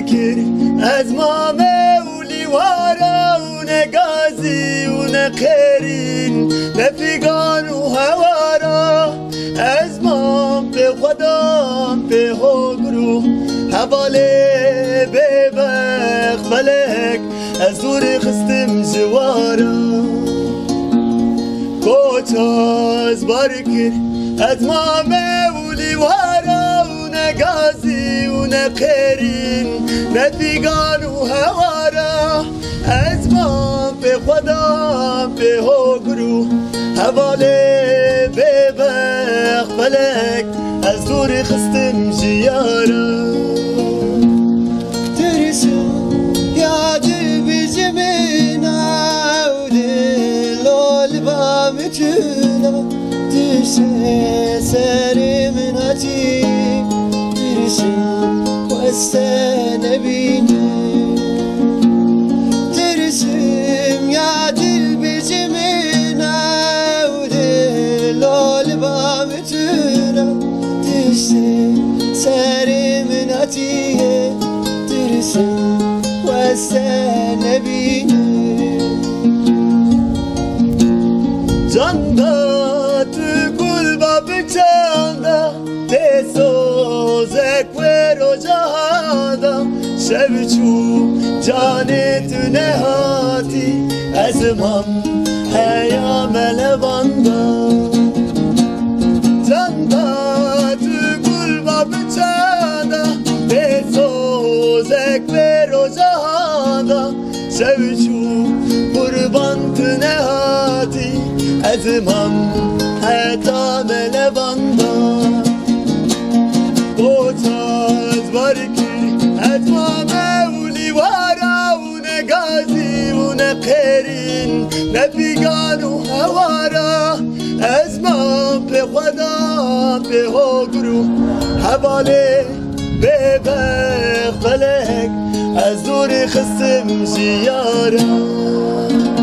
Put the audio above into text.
بکر از ما مولی وارا و نگازی و نقرین نفیگان و هوارا از ما به خدا به هگرو حواله به بخ فلک از دور خستم جوارا کوتاز بارکر از ما مولی وارا و نگازی و نقرین نفیگان و هوارا از ما به خدا به هگرو حواله به بخ فلک از دور خستم جیارا ترسم یادی بیزمین عودی لول با میتونم ترسم سری من هاتی ترسم واسه نبینی ترسم یادی بیزمین عودی لول با میتونم ترسم سری من هاتی ترسم واسه نبینی جان دا تو گل با بچاندا بسوزک و رو جهادا شب چو جان تو نهاتی از من هیام لباندا جان دا تو گل با بچاندا بسوزک و رو جهادا شب چو قربان تو نهاتی از من حیطام لباندا بوتاز بارکی از ما مولی وارا و نگازی و نقرین نفیگان و هوارا از ما به خدا به هگرو حواله به بخ فلک از دور خستم جیارا